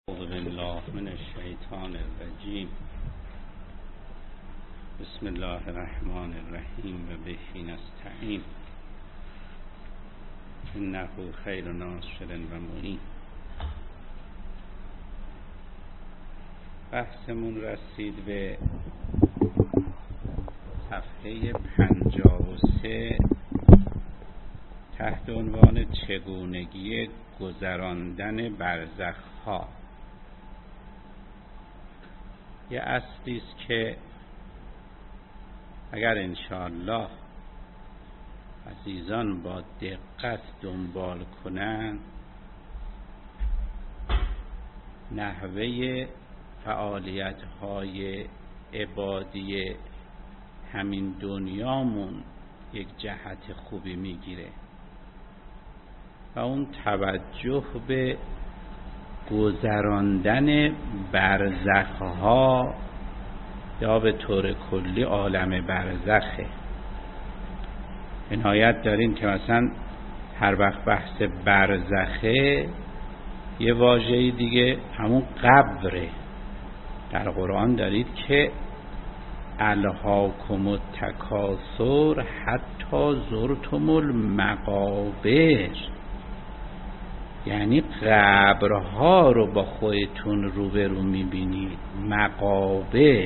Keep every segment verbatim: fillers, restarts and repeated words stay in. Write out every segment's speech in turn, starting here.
اعوذ بالله من الشیطان الرجیم. بسم الله الرحمن الرحیم و به نستعین انه خیر ناصر و معین. بحثمون رسید به صفحه پنجاه و سه تحت عنوان چگونگی گذراندن برزخ‌ها. یه اصلی است که اگر انشاءالله عزیزان با دقت دنبال کنند، نحوه فعالیت‌های عبادی همین دنیامون یک جهت خوبی میگیره و اون توجه به گذراندن برزخ‌ها یا به طور کلی عالم برزخه. عنایت دارین که مثلا هر وقت بحث برزخه یه واژه دیگه همون قبره. در قرآن دارید که الهاکم التکاثر حتی زرتم المقابر، یعنی قبرها رو با خودتون روبرو میبینید. مقابر.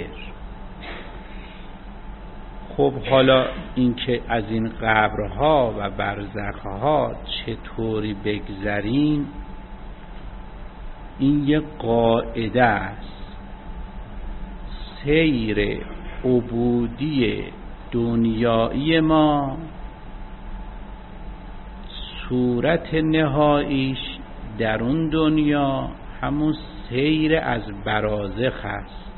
خب حالا اینکه از این قبرها و برزخها چطوری بگذریم، این یه قاعده است. سیر عبودی دنیایی ما صورت نهاییش در اون دنیا همون سیر از برازخ است.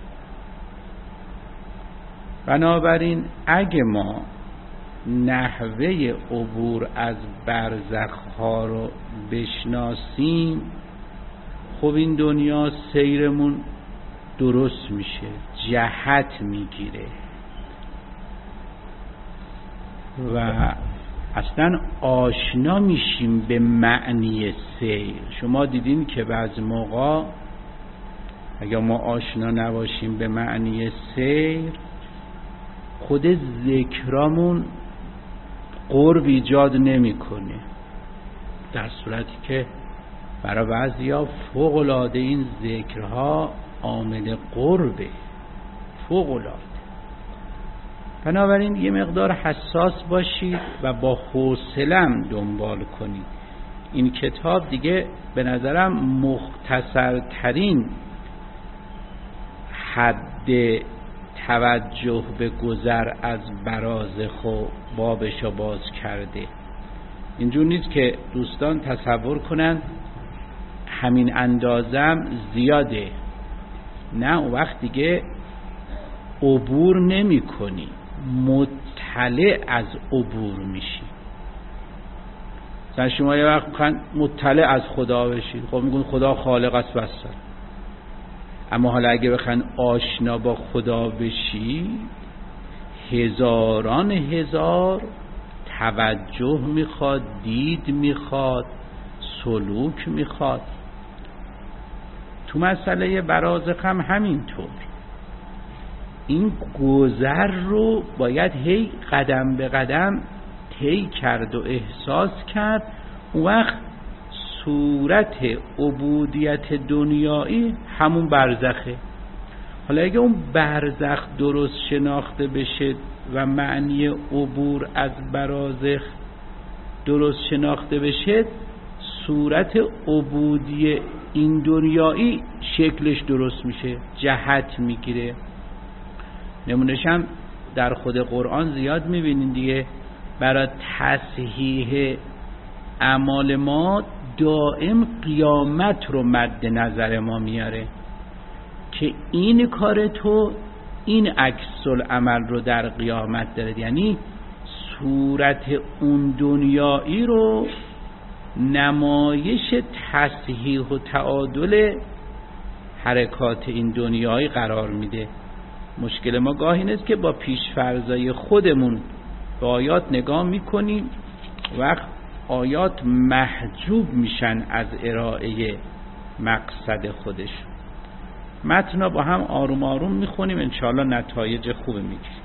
بنابراین اگه ما نحوه عبور از برزخ ها رو بشناسیم، خب این دنیا سیرمون درست میشه، جهت میگیره و اصلا آشنا میشیم به معنی سیر. شما دیدین که بعض موقع اگر ما آشنا نباشیم به معنی سیر، خود ذکرامون قرب ایجاد نمیکنه، در صورتی که برای بعضیا فوق العاده این ذکرها عامل قربه، فوق العاده. بنابراین یه مقدار حساس باشید و با حوصله‌ام دنبال کنید. این کتاب دیگه به نظرم مختصرترین حد توجه به گذر از برازخ و بابشو باز کرده. اینجور نیست که دوستان تصور کنن همین اندازم زیاده. نه، اون وقت دیگه عبور نمی کنی، مطلع از عبور میشی. مثلا شما یه وقت میخواین مطلع از خدا بشید، خب میگن خدا خالق است بس. اما حالا اگه بخواین آشنا با خدا بشید، هزاران هزار توجه میخواد، دید میخواد، سلوک میخواد. تو مسئله برازخ هم همینطور. این گذر رو باید هی قدم به قدم طی کرد و احساس کرد. اون وقت صورت عبودیت دنیایی همون برزخه. حالا اگه اون برزخ درست شناخته بشه و معنی عبور از برازخ درست شناخته بشه، صورت عبودی این دنیایی شکلش درست میشه، جهت میگیره. نمونهش هم در خود قرآن زیاد میبینین دیگه. برای تصحیح اعمال ما دائم قیامت رو مد نظر ما میاره که این کار تو این عکس العمل رو در قیامت داره. یعنی صورت اون دنیایی رو نمایش تصحیح و تعادل حرکات این دنیایی قرار میده. مشکل ما گاه این است که با پیش‌فرضای خودمون به آیات نگاه میکنیم، وقت آیات محجوب میشن از ارائه مقصد خودش. متن با هم آروم آروم میخونیم، انشاءالله نتایج خوب میگیریم.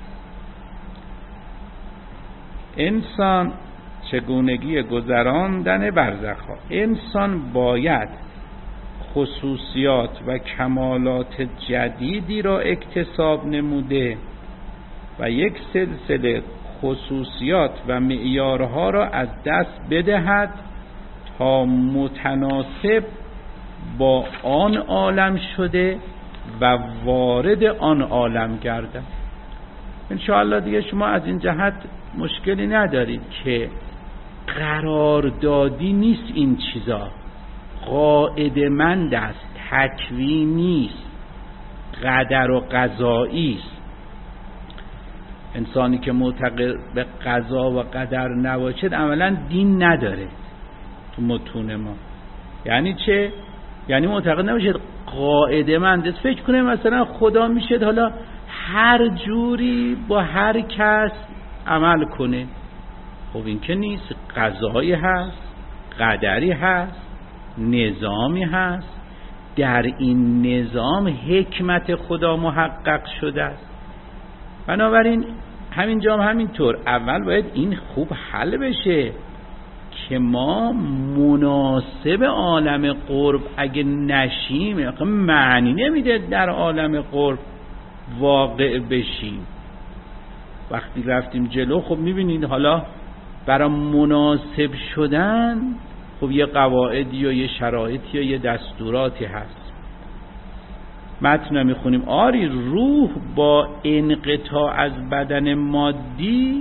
انسان چگونگی گذراندن برزخ‌ها. انسان باید خصوصیات و کمالات جدیدی را اکتساب نموده و یک سلسله خصوصیات و معیارها را از دست بدهد تا متناسب با آن عالم شده و وارد آن عالم گردد. انشاءالله دیگه شما از این جهت مشکلی ندارید که قراردادی نیست، این چیزا قاعده مند است، تکوینی است، قدر و قضایی است. انسانی که معتقد به قضا و قدر نباشد عملا دین نداره تو متون ما. یعنی چه؟ یعنی معتقد نباشد قاعده مند است، فکر کنه مثلا خدا میشه حالا هر جوری با هر کس عمل کنه. خب این که نیست، قضایی هست، قدری هست، نظامی هست، در این نظام حکمت خدا محقق شده است. بنابراین همینجا هم همینطور اول باید این خوب حل بشه که ما مناسب عالم قرب اگه نشیم معنی نمیده در عالم قرب واقع بشیم. وقتی رفتیم جلو خب میبینید حالا برای مناسب شدن خب یه قواعدی و یه شرایطی و یه دستوراتی هست. متن میخونیم آری روح با انقطاع از بدن مادی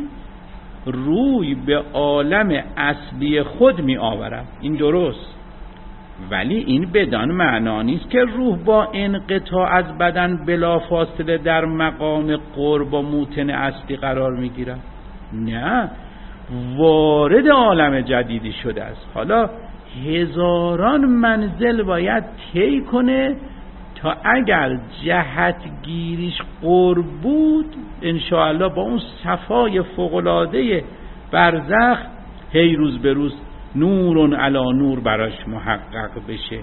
روی به عالم اصلی خود می آورد. این درست، ولی این بدان معنا نیست که روح با انقطاع از بدن بلافاصله در مقام قرب و موطن اصلی قرار می گیرد. نه، وارد عالم جدیدی شده است. حالا هزاران منزل باید طی کنه تا اگر جهتگیریش قرب بود انشاءالله با اون صفای فوق‌العاده برزخ هی روز به روز نورون علی نور براش محقق بشه.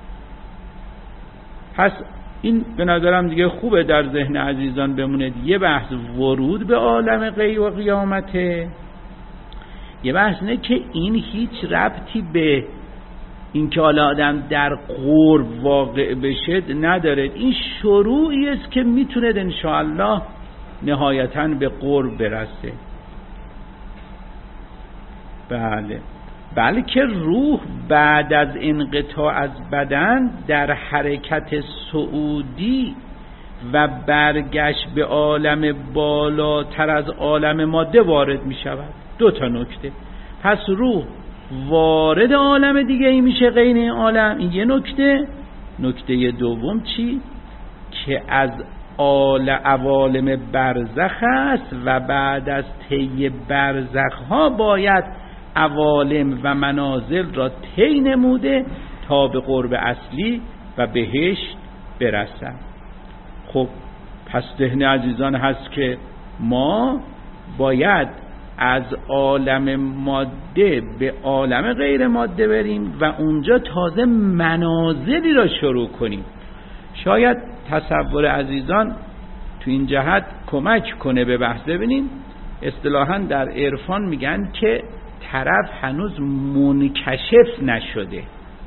پس این به نظرم دیگه خوبه در ذهن عزیزان بمونه. یه بحث ورود به عالم غیب و قیامته، یه بحث نه که این هیچ ربطی به این که حالا آدم در قرب واقع بشه نداره. این شروعی است که میتونه انشاءالله نهایتاً به قرب برسه. بله، بلکه روح بعد از انقطاع از بدن در حرکت صعودی و برگشت به عالم بالاتر از عالم ماده وارد می شود. دو تا نکته. پس روح وارد عالم دیگه ای میشه غیر این عالم. این یه نکته. نکته دوم چی؟ که از آل عوالم برزخ است و بعد از طی برزخ ها باید عوالم و منازل را طی نموده تا به قرب اصلی و بهشت برسند. خب پس ذهن عزیزان هست که ما باید از عالم ماده به عالم غیر ماده بریم و اونجا تازه منازلی را شروع کنیم. شاید تصور عزیزان تو این جهت کمک کنه به بحث. ببینین اصطلاحاً در عرفان میگن که طرف هنوز منکشف نشده،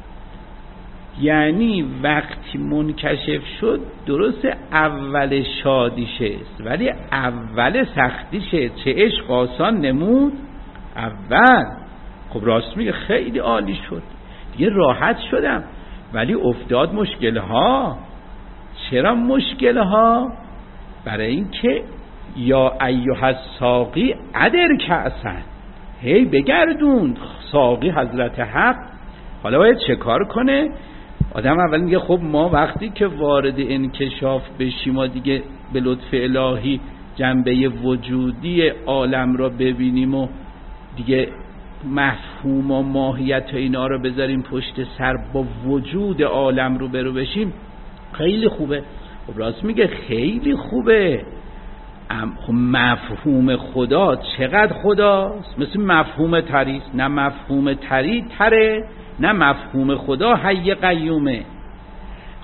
یعنی وقتی منکشف شد درست اول شادیشه است ولی اول سختیشه. چه عشق آسان نمود اول. خب راست میگه، خیلی عالی شد دیگه راحت شدم، ولی افتاد مشکل ها. چرا مشکل ها؟ برای این که یا ایها الساقی ادر کأسن، هی بگردون. ساقی حضرت حق حالا باید چه کار کنه؟ آدم اول میگه خب ما وقتی که وارد انکشاف بشیم و دیگه به لطف الهی جنبه وجودی عالم را ببینیم و دیگه مفهوم و ماهیت و اینا رو بذاریم پشت سر، با وجود عالم رو برو بشیم، خیلی خوبه. خب راست میگه خیلی خوبه. خب مفهوم خدا چقدر خداست؟ مثل مفهوم تریست. نه مفهوم تری تره، نه مفهوم خدا حی قیومه.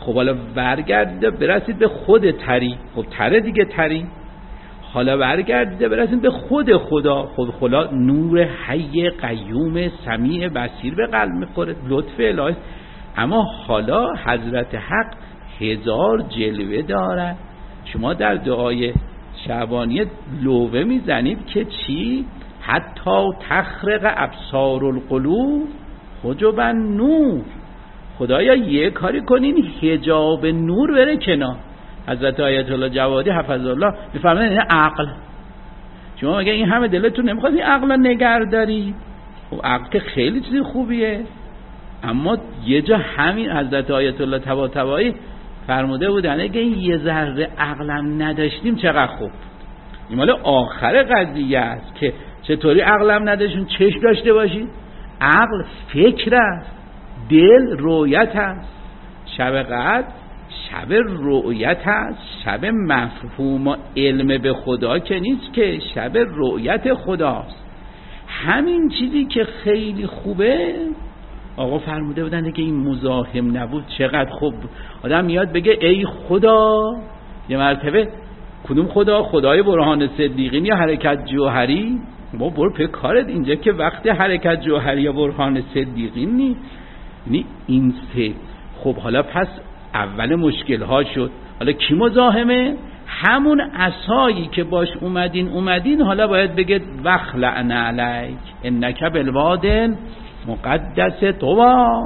خب حالا برگرده برسید به خود تری، خب تره دیگه تری، حالا برگرده برسید به خود خدا، خود خدا نور حی قیوم سمیع بصیر به قلب میخوره، لطف الهی. اما حالا حضرت حق هزار جلوه داره. شما در دعای شعبانیه لوه میزنید که چی؟ حتی تخرق ابصار القلوب حجب نور. خدایا یه کاری کنین حجاب نور بره کنار. حضرت آیت الله جوادی حفظ الله میفرمایند این عقل. شما مگه این همه دلتون نمیخواد این عقل نگهداری؟ خب عقل که خیلی چیز خوبیه، اما یه جا همین حضرت آیت الله طباطبایی فرموده بودن اگه این یه ذره عقلم نداشتیم چقدر خوب. این مال آخر قضیه است که چطوری عقلم نداشتیم چشم داشته باشید. عقل فکر است، دل رؤیت است. شب قدر شب رؤیت است، شب مفهوم و علم به خدا که نیست، که شب رؤیت خداست. همین چیزی که خیلی خوبه آقا فرموده بودن که این مزاحم نبود چقدر خوب. آدم میاد بگه ای خدا، یه مرتبه کدوم خدا؟ خدای برهان صدیقین یا حرکت جوهری؟ با برو په کارت، اینجا که وقت حرکت جوهری یا برهان صدیقین نی. یعنی این سه. خب حالا پس اول مشکل ها شد. حالا کی مزاحمه؟ همون عصایی که باش اومدین اومدین حالا باید بگید وخلعن علیک انک بالوادل مقدس طوا.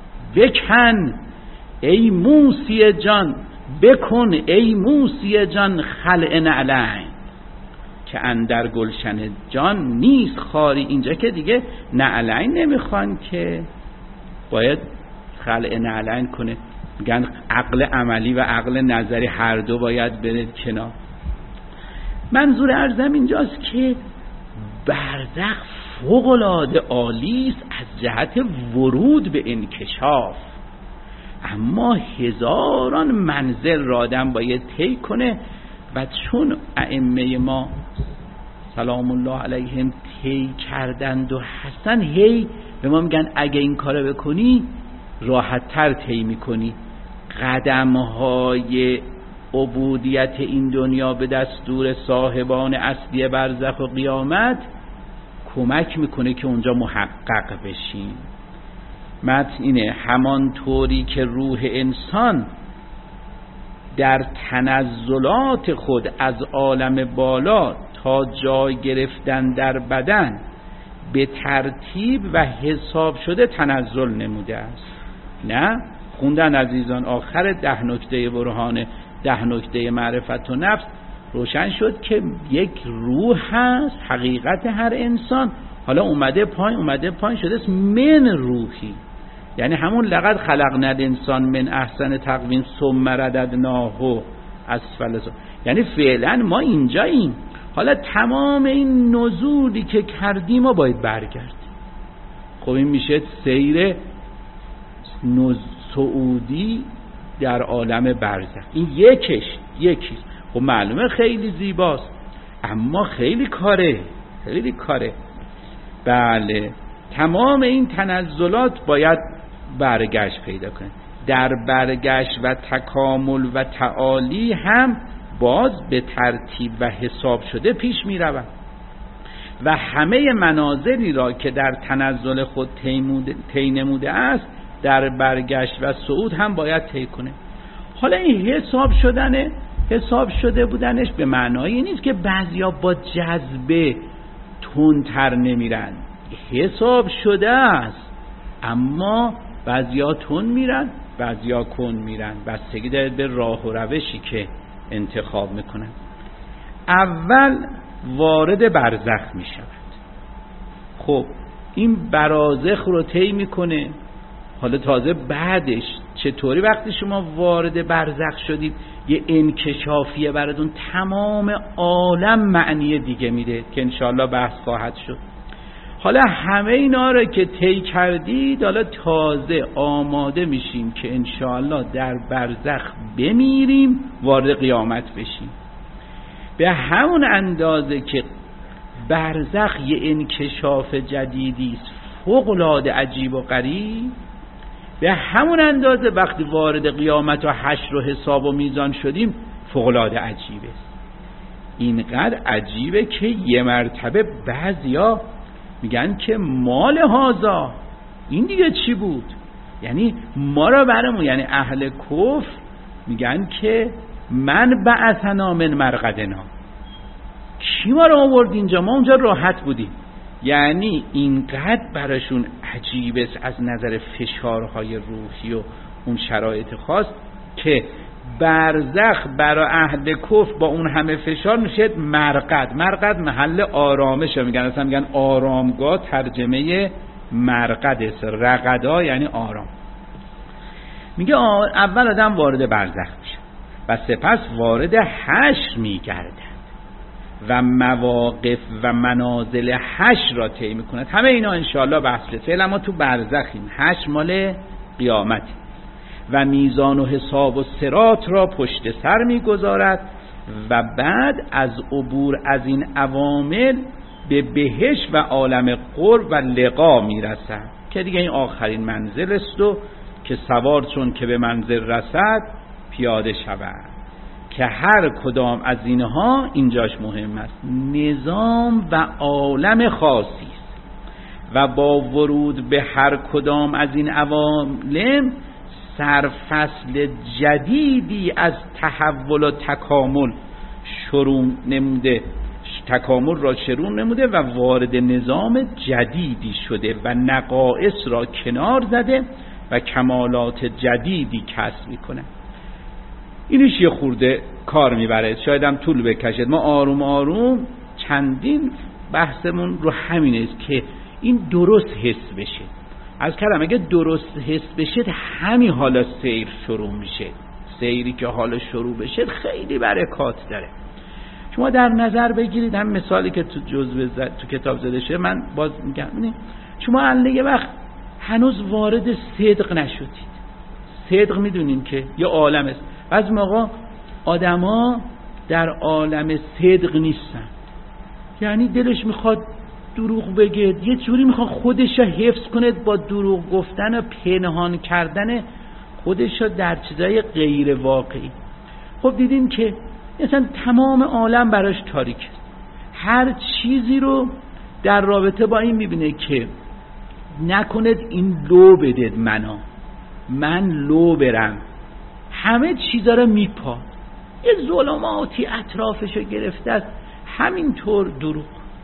بکن ای موسی جان، بکن ای موسی جان خلع نعلین، که اندر گلشن جان نیست خاری. اینجا که دیگه نعلین نمیخوان که باید خلع نعلین کنه. میگن عقل عملی و عقل نظری هر دو باید بره کنار. منظور عرضم اینجاست که برزخ فوق‌العاده عالی است از جهت ورود به انکشاف، اما هزاران منزل را آدم باید طی کنه. و چون ائمه ما سلام الله علیهم طی کردند و حسن هی به ما میگن اگه این کارو بکنی راحت تر طی میکنی. قدم های عبودیت این دنیا به دستور صاحبان اصلی برزخ و قیامت کمک میکنه که اونجا محقق بشین. متن اینه: همان طوری که روح انسان در تنزلات خود از عالم بالا تا جای گرفتن در بدن به ترتیب و حساب شده تنزل نموده است. نه خوندن عزیزان آخر ده نکته برهان ده نکته معرفت و نفس روشن شد که یک روح هست حقیقت هر انسان. حالا اومده پایین اومده پایین شده است من روحی، یعنی همون لقد خلقنا الانسان من احسن تقویم ثم رددناه اسفل سافلین، یعنی فعلا ما اینجاییم. حالا تمام این نزولی که کردیم ما باید برگردیم. خب این میشه سیر نز سعودی در عالم برزخ. این یکش یکی خب معلومه خیلی زیباست، اما خیلی کاره خیلی کاره. بله تمام این تنزلات باید برگشت پیدا کنه. در برگشت و تکامل و تعالی هم باز به ترتیب و حساب شده پیش می رود و همه منازلی را که در تنزل خود طی نموده است در برگشت و صعود هم باید طی کنه. حالا این حساب شدنه، حساب شده بودنش به معنایی نیست که بعضیا با جذبه تندتر نمیرن. حساب شده است، اما بعضیا تند میرن بعضیا کند میرن، بستگی داره به راه و روشی که انتخاب میکنن. اول وارد برزخ میشود. خب این برازخ رو طی میکنه. حالا تازه بعدش چطوری وقتی شما وارد برزخ شدید یه انکشافیه براتون تمام عالم معنی دیگه میده که انشاءالله بحث خواهد شد. حالا همه اینا رو که طی کردید حالا تازه آماده میشیم که انشاءالله در برزخ بمیریم وارد قیامت بشیم. به همون اندازه که برزخ یه انکشاف جدیدی است فوق‌العاده عجیب و غریب، به همون اندازه وقتی وارد قیامت و حشر و حساب و میزان شدیم فوق‌العاده عجیبه. اینقدر عجیبه که یه مرتبه بعضیا میگن که مال هازا، این دیگه چی بود؟ یعنی ما را برامون، یعنی اهل کفر میگن که من بعثنا من مرقدنا، کی ما را آورد اینجا؟ ما اونجا راحت بودیم. یعنی اینقدر براشون عجیبه از نظر فشارهای روحی و اون شرایط خاص که برزخ برای اهل کفر با اون همه فشار میشه مرقد. مرقد محل آرامش میگن، اصلا میگن آرامگاه، ترجمه مرقد است. رقدا یعنی آرام. میگه اول آدم وارد برزخ میشه و سپس وارد حشر میگردد و مواقف و منازل حشر را طی میکند. همه اینا انشاءالله بحث بشه. فعلا ما تو برزخیم، حشر مال قیامت، و میزان و حساب و صراط را پشت سر میگذارد و بعد از عبور از این عوامل به بهشت و عالم قرب و لقا میرسد که دیگه این آخرین منزل است و که سوار چون که به منزل رسد پیاده شود، که هر کدام از اینها اینجاش مهم است نظام و عالم خاصی است و با ورود به هر کدام از این عوالم سرفصل جدیدی از تحول و تکامل شروع نموده، تکامل را شروع نموده و وارد نظام جدیدی شده و نقائص را کنار زده و کمالات جدیدی کسب میکنه. اینش یه خورده کار میبره، شاید هم طول بکشد. ما آروم آروم چندین بحثمون رو همین است که این درست حس بشه. از کلمه اگه درست حس بشه همین حالا سیر شروع میشه. سیری که حالا شروع بشه خیلی برکات داره. شما در نظر بگیرید هم مثالی که تو جزوه زد، تو کتاب زده شده، من باز میگم شما الان یه وقت هنوز وارد صدق نشدید. صدق میدونین که یه عالم است. از موقع آدما در عالم صدق نیستن، یعنی دلش میخواد دروغ بگه، یه جوری میخواد خودش رو حفظ کنه با دروغ گفتن و پنهان کردن خودش رو در چیزای غیر واقعی. خب دیدین که مثلا تمام عالم براش تاریک است، هر چیزی رو در رابطه با این میبینه که نکند این لو بدید منو، من لو برم، همه چیزا رو میپاد، یه ظلماتی اطرافشو گرفته است، همینطور دروغ،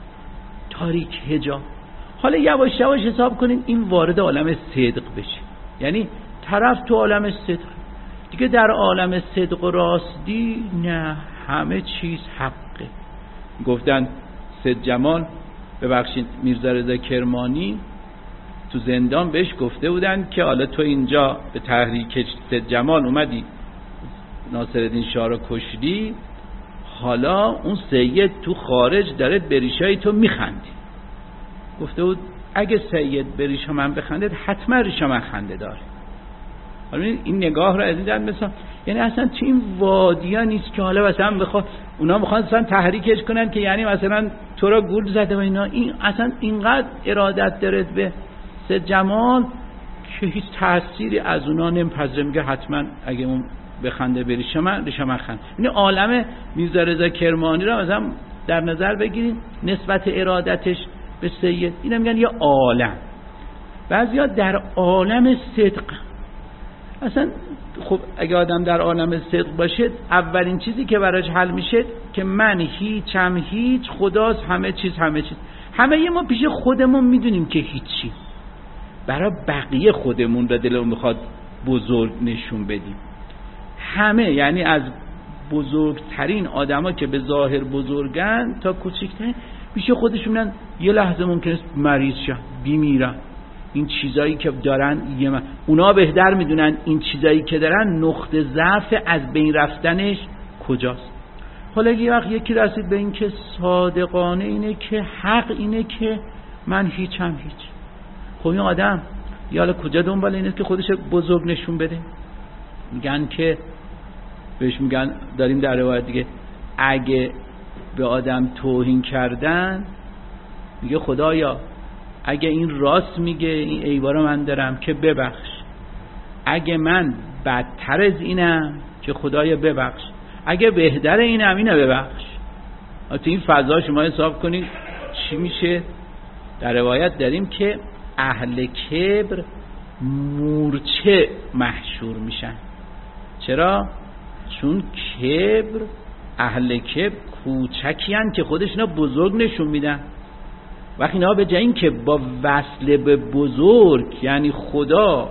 تاریک، حجاب. حالا یواش یواش حساب کنین این وارد عالم صدق بشه، یعنی طرف تو عالم صدق دیگه، در عالم صدق و راستی نه، همه چیز حقه. گفتن سید جمال، ببخشید میرزا رضا کرمانی تو زندان بهش گفته بودن که حالا تو اینجا به تحریک سید جمال اومدی ناصرالدین شاه رو کشتی، حالا اون سید تو خارج داره بریشای تو میخندی. گفته بود اگه سید بریشا من بخندید حتما ریشا من خنده داره. حالا این نگاه رو از دیدن مثلا، یعنی اصلا تو این وادیا نیست که حالا مثلا بخواد اونا بخوان اصلا تحریکش کنن که یعنی مثلا تو را گول زده و اینا. این اصلا اینقدر ارادت داره به سید جمال که هیچ تأثیری از اونا نمیپذیره، میگه حتما اگه اون بخنده بریشه من ریشه من خنده. این عالم میرزا رضا کرمانی را مثلا در نظر بگیریم نسبت ارادتش به سید، اینا میگن یه عالم. بعضیا در عالم صدق اصلا. خب اگه آدم در عالم صدق باشه اولین چیزی که براش حل میشه که من هیچم هیچ، خداست همه چیز همه چیز. همه ما پیش خودمون میدونیم که هیچی، برای بقیه خودمون را دلمون میخواد بزرگ نشون بدیم. همه، یعنی از بزرگترین آدما که به ظاهر بزرگن تا کوچکترین پیش خودشونن یه لحظه ممکنه مریض شن، بیمیرن. این چیزایی که دارن یه من... اونا بهتر میدونن این چیزایی که دارن نقطه ضعف از بین رفتنش کجاست. حالا یه وقت یکی رسید به این که صادقانه اینه که حق اینه که من هیچم هیچ. خب این آدم یا حالا کجا دنبال اینه که خودش بزرگ نشون بده؟ میگن که بهش میگن، داریم در روایت دیگه، اگه به آدم توهین کردن میگه خدایا اگه این راست میگه این عیبا رو من دارم که ببخش، اگه من بدتر از اینم که خدایا ببخش، اگه بهتر اینم اینو ببخش. تو این فضا شما حساب کنید چی میشه. در روایت داریم که اهل کبر مورچه محشور میشن. چرا؟ چون کبر، اهل کبر کوچکی هن که خودشون بزرگ نشون میدن. وقتی اینا به جای این که با وصل به بزرگ یعنی خدا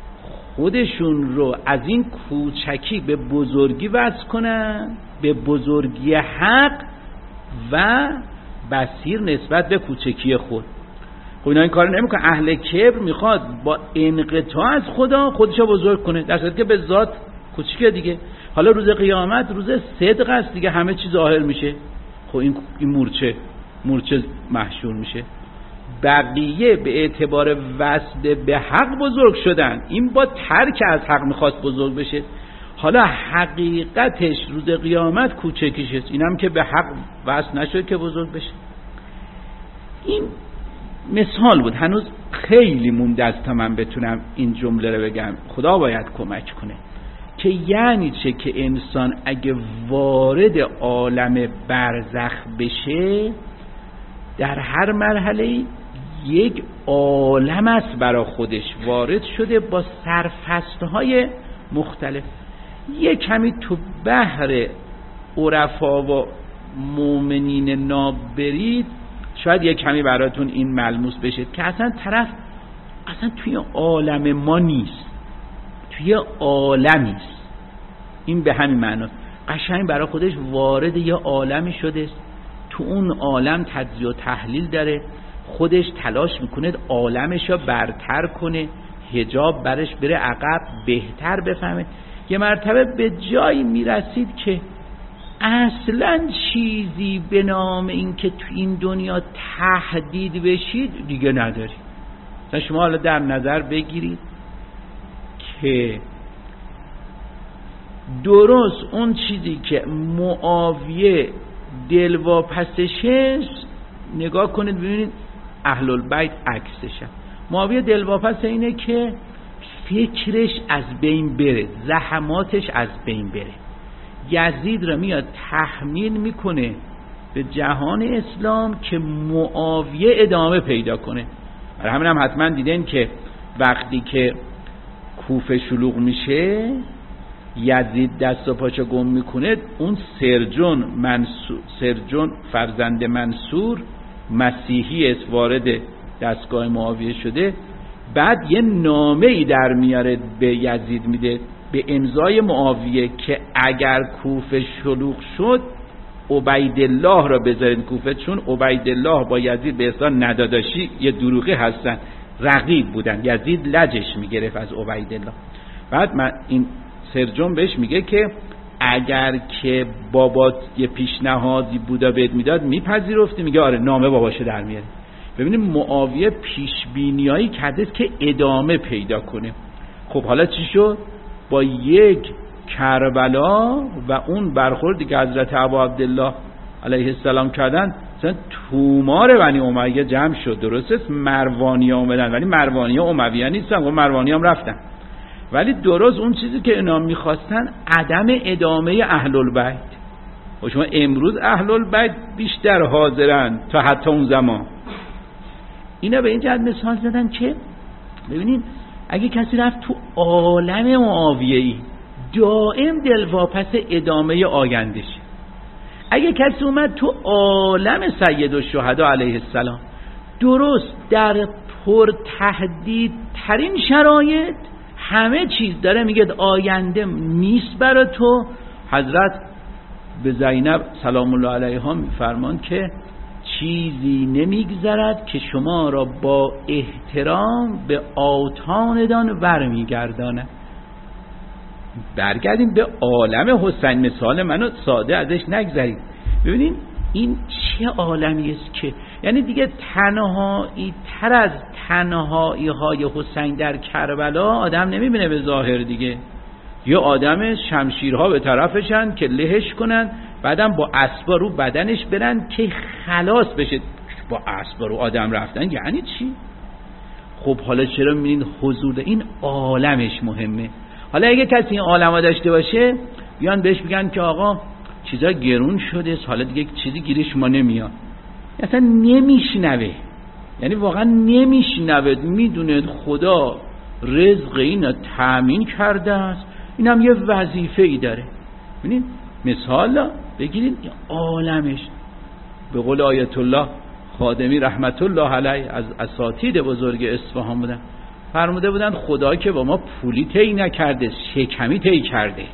خودشون رو از این کوچکی به بزرگی وصل کنن، به بزرگی حق و بصیر نسبت به کوچکی خود، خب اینا این کار نمیکنه. اهل کبر میخواد با انقطاع از خدا خودشو بزرگ کنه، در صورتی که به ذات کوچیکه دیگه. حالا روز قیامت روز صدق است دیگه، همه چیز ظاهر میشه. خب این این مورچه مورچه محشور میشه. بقیه به اعتبار وصل به حق بزرگ شدن، این با ترک از حق میخواست بزرگ بشه. حالا حقیقتش روز قیامت کوچکیش است، اینم که به حق وصل نشد که بزرگ بشه. این مثال بود، هنوز خیلی مونده است تا من بتونم این جمله رو بگم. خدا باید کمک کنه که یعنی چه که انسان اگه وارد عالم برزخ بشه، در هر مرحله یک عالم است برای خودش وارد شده با سرفصل‌های مختلف. یک کمی تو بحر عرفا و مؤمنین ناب برید، شاید یک کمی براتون این ملموس بشه که اصلا طرف اصلا توی عالم ما نیست، توی عالمی است. این به همین معناست. قشنگ برای خودش وارد یه عالمی شده، تو اون عالم تجزیه و تحلیل داره، خودش تلاش میکنه عالمش رو برتر کنه، حجاب برش بره عقب، بهتر بفهمه. یه مرتبه به جایی میرسید که اصلا چیزی به نام این که تو این دنیا تهدید بشید دیگه نداری. مثلا شما حالا در نظر بگیرید که درست اون چیزی که معاویه دلواپسشه، نگاه کنید ببینید اهل البیت عکسشه. معاویه دلواپس اینه که فکرش از بین بره، زحماتش از بین بره. یزید را میاد تحمیل میکنه به جهان اسلام که معاویه ادامه پیدا کنه. برای همین هم حتما دیدن که وقتی که کوفه شلوغ میشه، یزید دست و پاچو گم میکنه، اون سرجون منصور، سرجون فرزند منصور مسیحی است، وارد دستگاه معاویه شده. بعد یه نامه ای در میاره به یزید میده به امضای معاویه که اگر کوفه شلوغ شد عبیدالله را بذارید کوفه، چون عبیدالله با یزید به اصطلاح نداداشی یه دروغی هستن، رقیب بودن، یزید لجش میگرفت از عبیدالله. بعد من این سرجون بهش میگه که اگر که بابات یه پیشنهادی بودا بهت میداد میپذیرفتی؟ میگه آره، نامه باباشو در میاره. ببینید معاویه پیشبینیایی کرده که ادامه پیدا کنه. خب حالا چی شد؟ با یک کربلا و اون برخوردی که حضرت ابا عبدالله علیه السلام کردن، مثلا تومار بنی امیه جمع شد. درست است مروانی اومدن ولی مروانی امویه نیستن، مروانی هم رفتن. ولی درست اون چیزی که اینا میخواستن عدم ادامه اهل البیت. و شما امروز اهل البیت بیشتر حاضرن تا حتی اون زمان. اینا به این جهت مثال زدن که ببینید اگه کسی رفت تو عالم معاویه‌ای دائم دلواپس ادامه آینده‌شه. اگه کسی اومد تو عالم سید الشهدا علیه السلام درست در پر تهدید ترین شرایط همه چیز داره میگه آینده نیست برای تو، حضرت به زینب سلام الله علیها میفرمان که چیزی نمیگذرد که شما را با احترام به آتاندان برمیگردانه. برگردیم به عالم حسین، مثال منو ساده ازش نگذارید. ببینید این چه عالمی است که یعنی دیگه تنهایی تر از تنهایی های حسین در کربلا آدم نمیبینه به ظاهر دیگه. یه آدم شمشیرها به طرفشن که لهش کنن، بعدم با اسبا رو بدنش برن که خلاص بشه. با اسبا رو آدم رفتن یعنی چی؟ خب حالا چرا میبینید حضور این عالمش مهمه. حالا اگه کسی این عالمو داشته باشه بیان بهش بگن که آقا چیزا گرون شده، حالا دیگه چیزی گیرش ما نمیاد، اصلا نمیشنوه، یعنی واقعا نمیشنوه، میدونه خدا رزق اینو تأمین کرده است، اینم یه وظیفه ای داره. ببینید مثال بگیرید عالمش. به قول آیت الله خادمی رحمت الله علیه از اساتید بزرگ اصفهان بودن، فرموده بودن خدا که با ما پولی طی نکرده، شکمی طی کرده.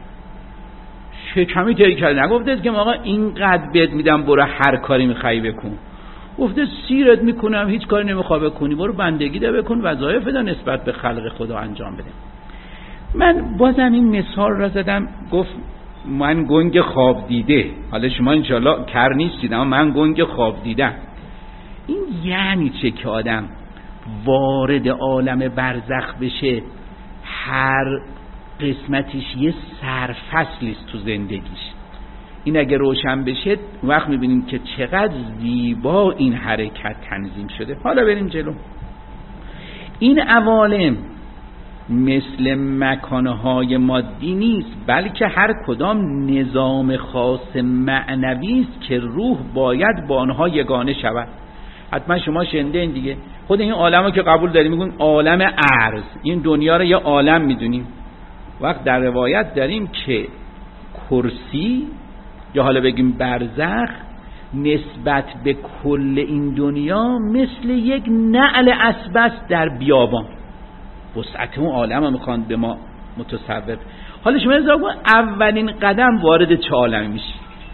شکمی طی کرده، نگفته که آقا اینقدر بهت میدم برو هر کاری میخوای بکن، گفته سیرت میکنم هیچ کاری نمیخوای بکنی، برو بندگی ده بکن، وظایف ده نسبت به خلق خدا انجام بده. من بازم این مثال را زدم، گفت من گنگ خواب دیده، حالا شما انشالله کر نیستید اما من گنگ خواب دیدم. این یعنی چه که آدم وارد عالم برزخ بشه، هر قسمتش یه سرفصلیست تو زندگیش. این اگه روشن بشه وقت میبینیم که چقدر زیبا این حرکت تنظیم شده. حالا بریم جلو. این عوالم مثل مکانهای مادی نیست، بلکه هر کدام نظام خاص معنوی است که روح باید با آنها یگانه شود. حتما شما شنیده این دیگه، خود این عالمو که قبول داریم میگن عالم ارض، این دنیا رو یه عالم میدونیم. وقت در روایت داریم که کرسی یا حالا بگیم برزخ نسبت به کل این دنیا مثل یک نعل اسبست در بیابان. وسعت اون عالم رو میخوان به ما متصور. حالا شما نظر کن اولین قدم وارد چه عالمی میشی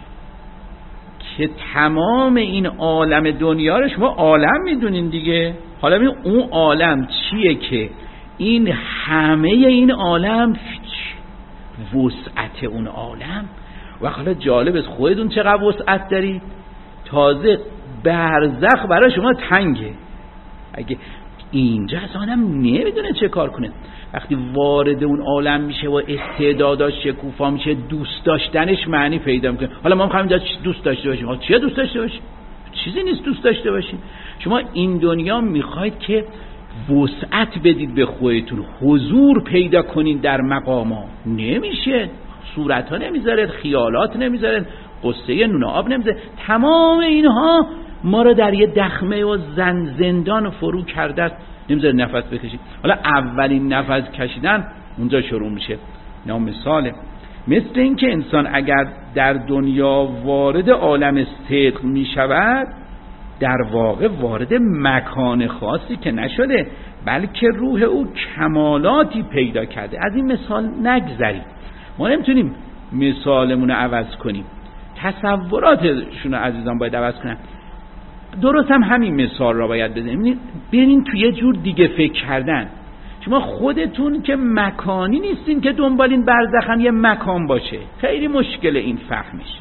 که تمام این عالم دنیا رو شما عالم میدونین دیگه. حالا ببین اون عالم چیه که این همه این عالم وسعت اون عالم. و حالا جالب است خودتون چقدر وسعت دارید، تازه برزخ برای شما تنگه. اگه اینجا از آدم نمیدونه چه کار کنه، وقتی وارد اون عالم میشه و استعداداش شکوفا میشه، دوست داشتنش معنی پیدا میکنه. حالا ما میخوایم اینجا دوست داشته باشیم، ها چیه دوست داشته باشیم؟ چیزی نیست دوست داشته باشیم. شما این دنیا میخواید که وسعت بدید به خودتون، حضور پیدا کنید در مقاما، نمیشه. صورت ها نمیذارد، خیالات نمیذارد، قصه نون آب نمیذارد. تمام اینها ما رو در یه دخمه و زن زندان فرو کرده است، نمیذاره نفس بکشید. حالا اولین نفس کشیدن اونجا شروع میشه. نه مثاله مثل این که انسان اگر در دنیا وارد عالم صدق میشود، در واقع وارد مکان خاصی که نشده، بلکه روح او کمالاتی پیدا کرده. از این مثال نگذرید. ما نمیتونیم مثالمون رو عوض کنیم، تصوراتشون رو عزیزان باید عوض کنن. درست هم همین مثال را باید بزنیم. بریم توی یه جور دیگه فکر کردن. شما خودتون که مکانی نیستین که دنبال این برزخن یه مکان باشه، خیلی مشکل این فهمش.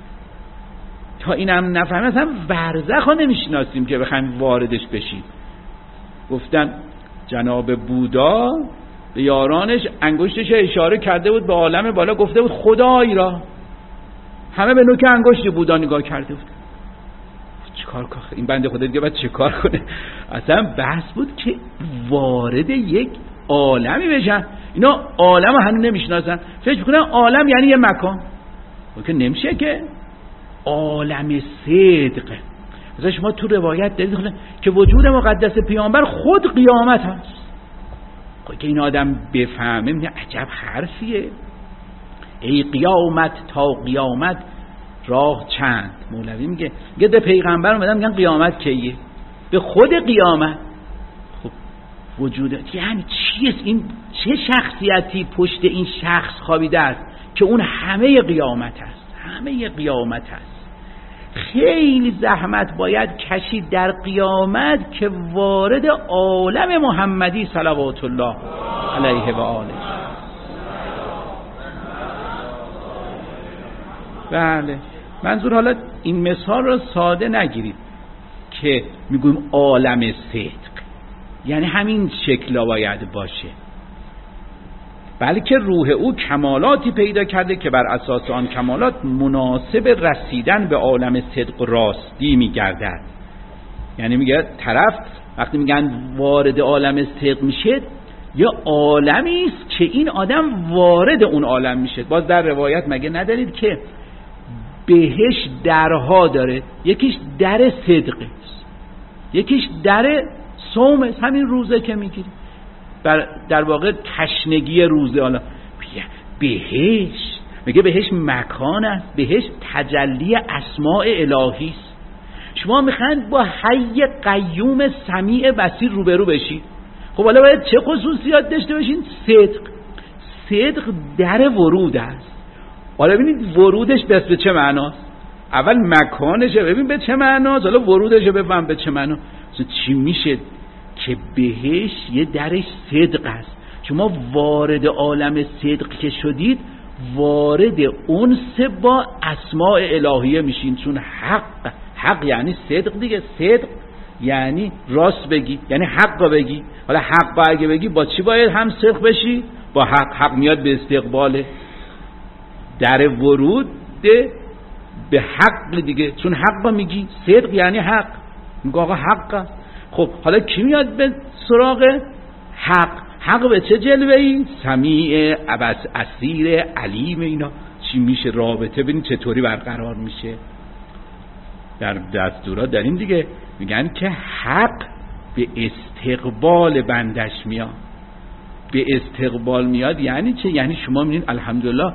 تا اینم نفهمه اصلا برزخ ها نمیشناسیم که بخوایم واردش بشیم. گفتن جناب بودا به یارانش انگشتش اشاره کرده بود به عالم بالا، گفته بود خدای را. همه به نوک انگشت بودا نگاه کرده بود. چیکار کنه این بنده خدا دیگه؟ باید چیکار کنه؟ اصلا بحث بود که وارد یک عالمی بشن. اینا عالم رو هنوز نمیشناسن، فکر میکنن عالم یعنی یه مکان. که نمیشه که عالم صدق. مثلا شما تو روایت دارید که وجود مقدس پیامبر خود قیامت هست. که این آدم بفهمه میگه عجب حرفیه. ای قیامت تا قیامت راه چند. مولوی میگه میگه ده پیغمبر اومدن میگن قیامت کیه؟ به خود قیامت. خب وجود یعنی چیست؟ این چه شخصیتی پشت این شخص خوابیده است که اون همه قیامت است؟ همه قیامت است. خیلی زحمت باید کشید در قیامت که وارد عالم محمدی صلوات الله علیه و آله. بله منظور حالا این مثال رو ساده نگیرید که میگویم عالم صدق یعنی همین شکل باید باشه، بلکه روح او کمالاتی پیدا کرده که بر اساس آن کمالات مناسب رسیدن به عالم صدق راستی میگردد. یعنی میگه طرف وقتی میگن وارد عالم صدق میشه، یه عالمی است که این آدم وارد اون عالم میشه. باز در روایت مگه ندارید که بهش درها داره، یکیش در صدقه، یکیش در صوم، همین روزه که میگیری در واقع تشنگی روزه. حالا بهش میگه بهش مکان است، بهش تجلی اسماء الهی است. شما میخواید با حی قیوم سمیع بصیر روبرو بشید، خب حالا باید چه خصوصیات داشته باشین؟ صدق. صدق در ورود است. حالا ببینید ورودش بس به چه معناست. اول مکانشه ببین به چه معناست، حالا ورودش بفهم به چه معناست. چی میشه که بهش یه درش صدق است. شما وارد عالم صدق که شدید، وارد انس با اسماء الهیه میشین، چون حق، حق یعنی صدق دیگه. صدق یعنی راست بگی، یعنی حق بگی. حالا حق اگه بگی با چی باید هم صدق بشی؟ با حق. حق میاد به استقبال، در ورود به حق دیگه، چون حق میگی. صدق یعنی حق، میگه آقا حق. خب حالا کی میاد به سراغ حق؟ حق به چه جلوه‌ای؟ سمیع، ابس، اسیر، علیم. اینا چی میشه رابطه؟ ببین چطوری برقرار میشه. در دستورات داریم دیگه، میگن که حق به استقبال بندش میاد. به استقبال میاد یعنی چه؟ یعنی شما میبینید الحمدلله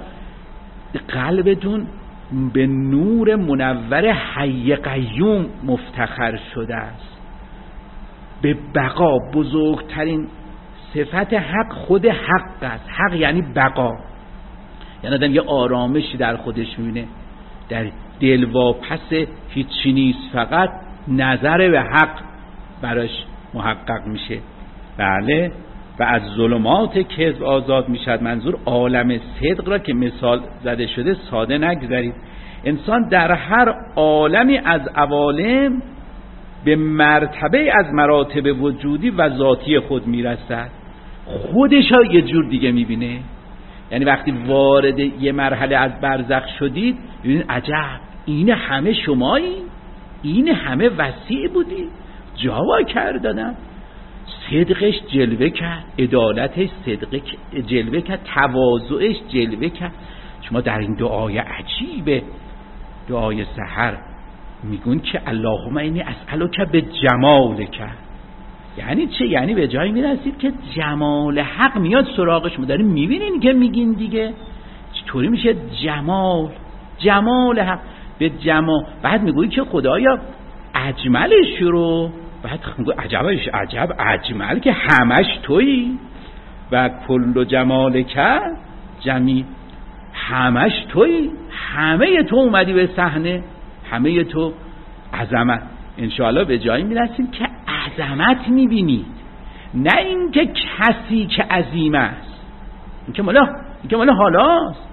قلبتون به نور منور حی قیوم مفتخر شده است. به بقا، بزرگترین صفت حق خود حق است. حق یعنی بقا، یعنی آدم یه آرامشی در خودش میبینه، در دل واپس هیچی نیست، فقط نظر به حق براش محقق میشه. بله. و از ظلمات کذب آزاد میشد. منظور عالم صدق را که مثال زده شده ساده نگذارید. انسان در هر عالمی از عوالم به مرتبه از مراتب وجودی و ذاتی خود میرسد. خودش ها یه جور دیگه میبینه. یعنی وقتی وارد یه مرحله از برزخ شدید، ببینید عجب، این همه شمایی، این همه وسیع بودی، جاوا کردن. صدقش جلوه کرد، عدالتش صدقه جلوه کرد، تواضعش جلوه کرد. شما در این دعای عجیبه، دعای سحر میگون که اللهم انی اسألک به جمالک. یعنی چه؟ یعنی به جایی میرسید که جمال حق میاد سراغش. ما داریم میبینین که میگین دیگه چطوری میشه جمال، جمال حق به جمال. بعد میگویی که خدایا اجملش رو، بعد میگوی عجبش عجب اجمل که همش تویی و کل جمالک جمیل، همش تویی، همه تو اومدی به صحنه، همه تو عظمت. انشاءالله به جایی میرسیم که عظمت میبینید، نه اینکه کسی که عظیم است. این که مالا این که مالا حالاست.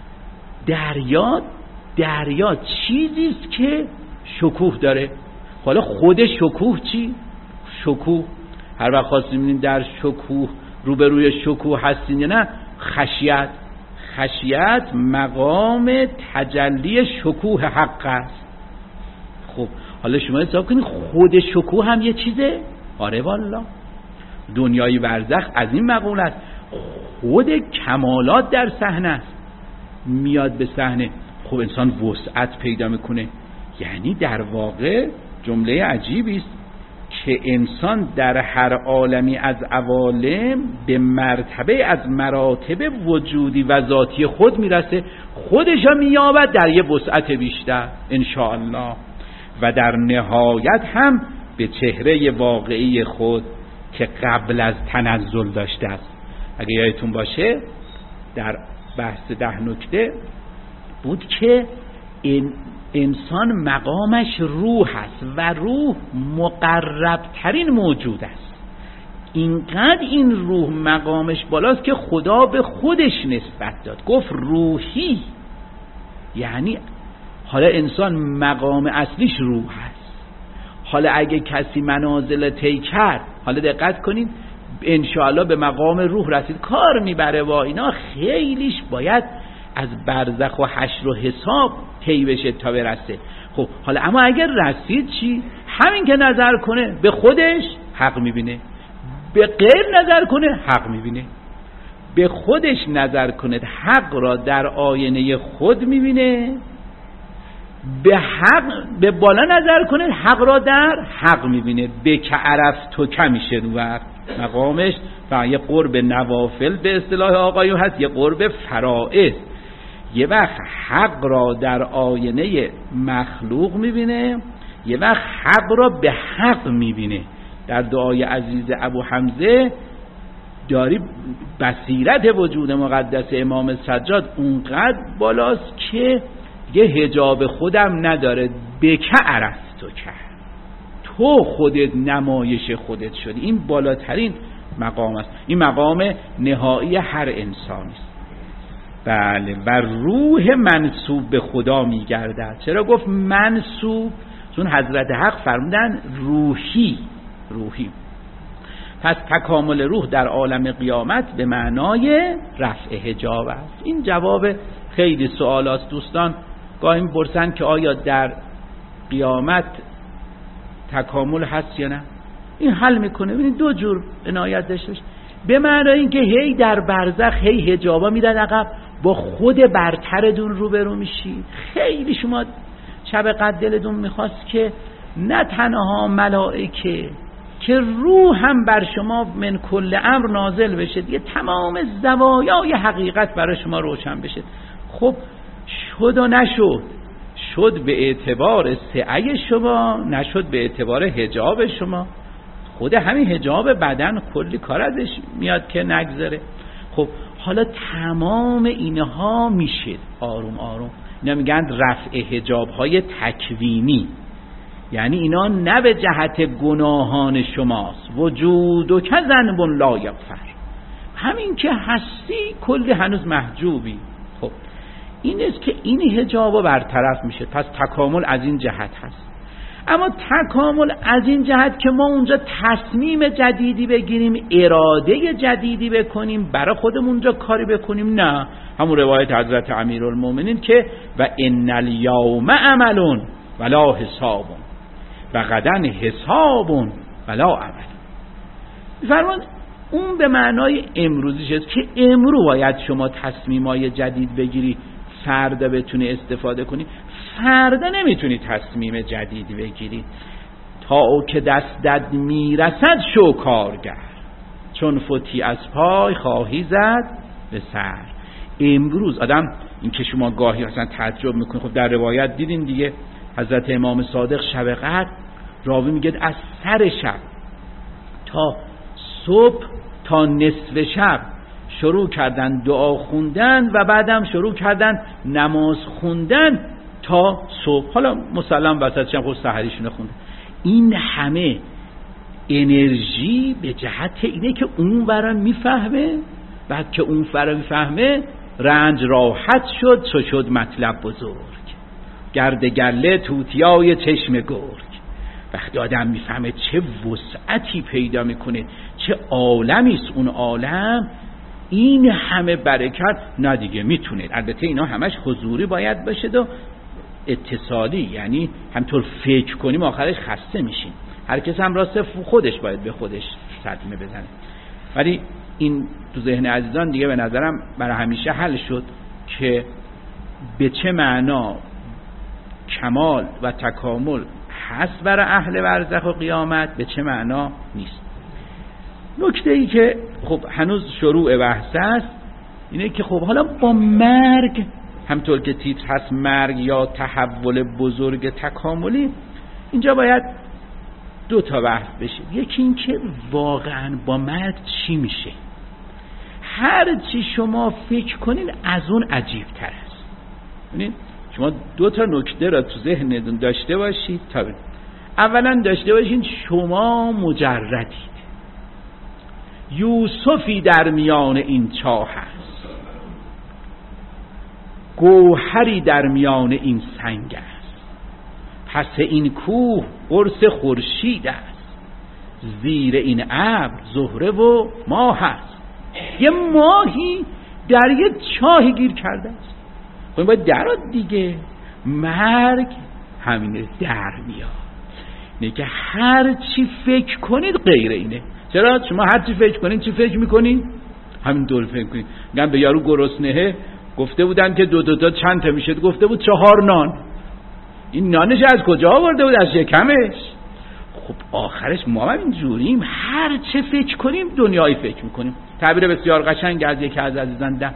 دریا دریا چیزیست که شکوه داره. حالا خود شکوه چی؟ شکوه هر وقت خواستیم ببینیم در شکوه روبروی شکوه هستین یا نه، خشیت. خشیت مقام تجلی شکوه حق است. خب حالا شما حساب کنید خود شکوه هم یه چیزه؟ آره والا. دنیای برزخ از این مقول است. خود کمالات در صحنه است، میاد به صحنه. خب انسان وسعت پیدا میکنه. یعنی در واقع جمله عجیبی است که انسان در هر عالمی از عوالم به مرتبه از مراتب وجودی و ذاتی خود میرسه، خودش را مییابد در یه وسعت بیشتر انشاءالله، و در نهایت هم به چهره واقعی خود که قبل از تنزل داشته است. اگه یادتون باشه در بحث ده نکته بود که این انسان مقامش روح است و روح مقربترین موجود است. اینقدر این روح مقامش بالاست که خدا به خودش نسبت داد، گفت روحی. یعنی حالا انسان مقام اصلیش روح است. حالا اگه کسی منازل طی کرد، حالا دقت کنید، انشاءالله به مقام روح رسید، کار میبره و اینا خیلیش باید از برزخ و حشر و حساب طی بشه تا برسه. خب حالا اما اگر رسید چی؟ همین که نظر کنه به خودش حق میبینه، به غیر نظر کنه حق میبینه. به خودش نظر کند حق را در آینه خود میبینه، به حق به بالا نظر کنه حق را در حق میبینه. به که عرف تو کمیشه رو وقت مقامش و یه قرب نوافل به اصطلاح آقایون هست، یه قرب فرائض. یه وقت حق را در آینه مخلوق میبینه، یه وقت حق را به حق میبینه. در دعای عزیز ابو حمزه داری بصیرت وجود مقدس امام سجاد اونقدر بالاست که یه حجاب خودم نداره. به که عرفت تو که تو خودت نمایش خودت شدی. این بالاترین مقام است، این مقام نهایی هر انسانی است. بله و روح منسوب به خدا میگردد. چرا گفت منسوب؟ چون حضرت حق فرمودن روحی روحی. پس تکامل روح در عالم قیامت به معنای رفع حجاب است. این جواب خیلی سوالات دوستان گاهی میپرسن که آیا در قیامت تکامل هست یا نه. این حل میکنه. ببینید دو جور عنایت داشته باشه. به معنای اینکه هی در برزخ هی حجابا میدن عقب، با خود برترتون روبرو میشید. خیلی شما شب قدر دلتون میخواست که نه تنها ملائکه که روح هم بر شما من کل امر نازل بشه، دیگه تمام زوایای حقیقت برای شما روشن بشه. خب شد و نشد. شد به اعتبار سعی شما، نشد به اعتبار حجاب شما. خود همین حجاب بدن کلی کار ازش میاد که نگذره. خب حالا تمام اینها میشه آروم آروم. اینا میگن رفع حجاب های تکوینی، یعنی اینا نه به جهت گناهان شماست. وجود و که ذنب لا یغفر، همین که هستی کلی هنوز محجوبی. خب این است که این حجابا برطرف میشه. پس تکامل از این جهت هست. اما تکامل از این جهت که ما اونجا تصمیم جدیدی بگیریم، اراده جدیدی بکنیم، برای خودمون اونجا کاری بکنیم، نه. همون روایت حضرت امیرالمومنین که و ان الیوم عملون ولا حسابون و غدا حسابون ولا عمل. فرمان اون به معنای امروزیش است که امروز باید شما تصمیمای جدید بگیری، فردا بتونی استفاده کنی. فردا نمیتونی تصمیم جدیدی بگیری. تا او که دستت میرسد شو کارگر، چون فوتی از پای خواهی زد به سر. امروز آدم این که شما گاهی اصلا تعجب میکنید. خب در روایت دیدین دیگه، حضرت امام صادق شب قدر راوی میگه از سر شب تا صبح تا نصف شب شروع کردن دعا خوندن و بعدم شروع کردن نماز خوندن تا صبح. حالا مسلم وسطش هم خود سحریشون خوندن. این همه انرژی به جهت اینه که اون برام میفهمه، بعد که اون فرا میفهمه رنج راحت شد، چو شد مطلب بزرگ، گرد گله توتیای چشم گرگ. وقتی آدم میفهمه چه وسعتی پیدا میکنه، چه عالمی است اون عالم، این همه برکت نه دیگه میتونه. البته اینا همش حضوری باید باشه و اتصالی، یعنی همطور فکر کنیم آخرش خسته میشیم. هر کس هم راست خودش باید به خودش صدمه بزنه. ولی این تو ذهن عزیزان دیگه به نظرم برای همیشه حل شد که به چه معنا کمال و تکامل هست برای اهل برزخ و قیامت، به چه معنا نیست. نکته ای که خب هنوز شروع بحث است اینه که خب حالا با مرگ، همطور که تیتر هست مرگ یا تحول بزرگ تکاملی، اینجا باید دو تا بحث بشه. یکی این که واقعا با مرگ چی میشه. هر چی شما فکر کنین از اون عجیب تر است. ببینید شما دو تا نکته را تو ذهنتون داشته باشید. تا اولا داشته باشین شما مجردید، یوسفی در میان این چاه است، گوهری در میان این سنگ است، پس این کوه قرص خورشید است، زیر این ابر زهره و ماه است. یه ماهی در یه چاهی گیر کرده است. خب باید درات دیگه. مرگ همینه، در میاد. اینه که هر چی فکر کنید غیر اینه. چرا؟ شما هر چی فکر کنید چی فکر میکنید؟ همین دور فکر کنید. میگن به یارو گرسنهه گفته بودن که دو دو تا چند تا میشه، گفته بود چهار نان. این نانش از کجا آورده بود؟ از شکمش. خب آخرش ما هم اینجوریم، هر چه فکر کنیم دنیایی فکر میکنیم. تعبیر بسیار قشنگ از یکی از عزیزان ده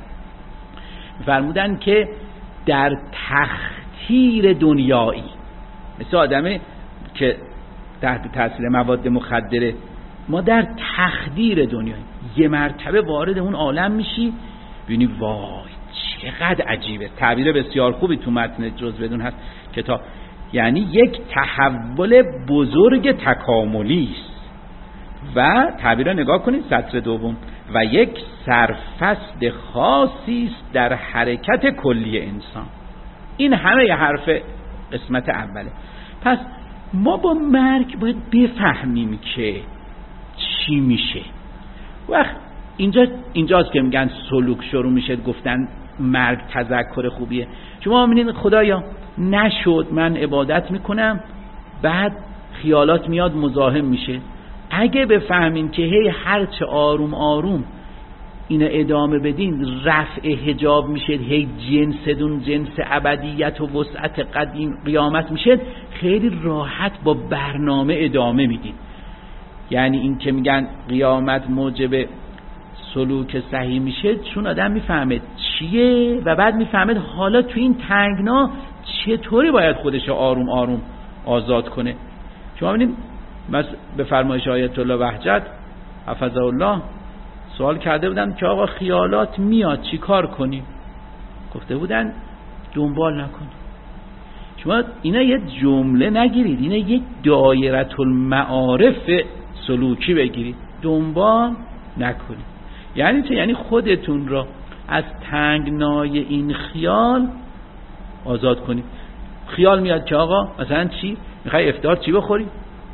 فرمودن که در تخدیر دنیایی، مثل آدمه که تحت تاثیر مواد مخدره، ما در تخدیر دنیایی یه مرتبه وارد اون عالم میشی ببینی وای چقدر عجیبه. تعبیر بسیار خوبی تو متن جز بدون هست کتاب، یعنی یک تحول بزرگ تکاملی است. و تعبیر رو نگاه کنید سطر دوم، و یک سرفصل خاصی است در حرکت کلی انسان. این همه ی حرف قسمت اوله. پس ما با مرگ باید بفهمیم که چی میشه. وقت اینجا اینجاست که میگن سلوک شروع میشه گفتن مرگ تذکر خوبیه. شما میبینید خدایا نشد، من عبادت میکنم، بعد خیالات میاد مزاحم میشه. اگه بفهمین که هی هرچه آروم آروم اینو ادامه بدین رفع حجاب میشه، هی جنسدون جنس ابدیت و وسعت قدیم قیامت میشه، خیلی راحت با برنامه ادامه میدین. یعنی این که میگن قیامت موجب سلوک صحیح میشه چون آدم میفهمه چیه و بعد میفهمه حالا تو این تنگنا چطوری باید خودش آروم آروم آزاد کنه. شما ببینید مثلا به فرمایش آیت الله وحجت حفظه الله سوال کرده بودن که آقا خیالات میاد چی کار کنیم؟ گفته بودن دنبال نکنیم. شما اینا یه جمله نگیرید، اینا یک دایره المعارف سلوکی بگیرید، دنبال نکنید. یعنی چه؟ یعنی خودتون را از تنگنای این خیال آزاد کنید. خیال میاد که آقا مثلا چی؟ میخوای افطار چی بخوری؟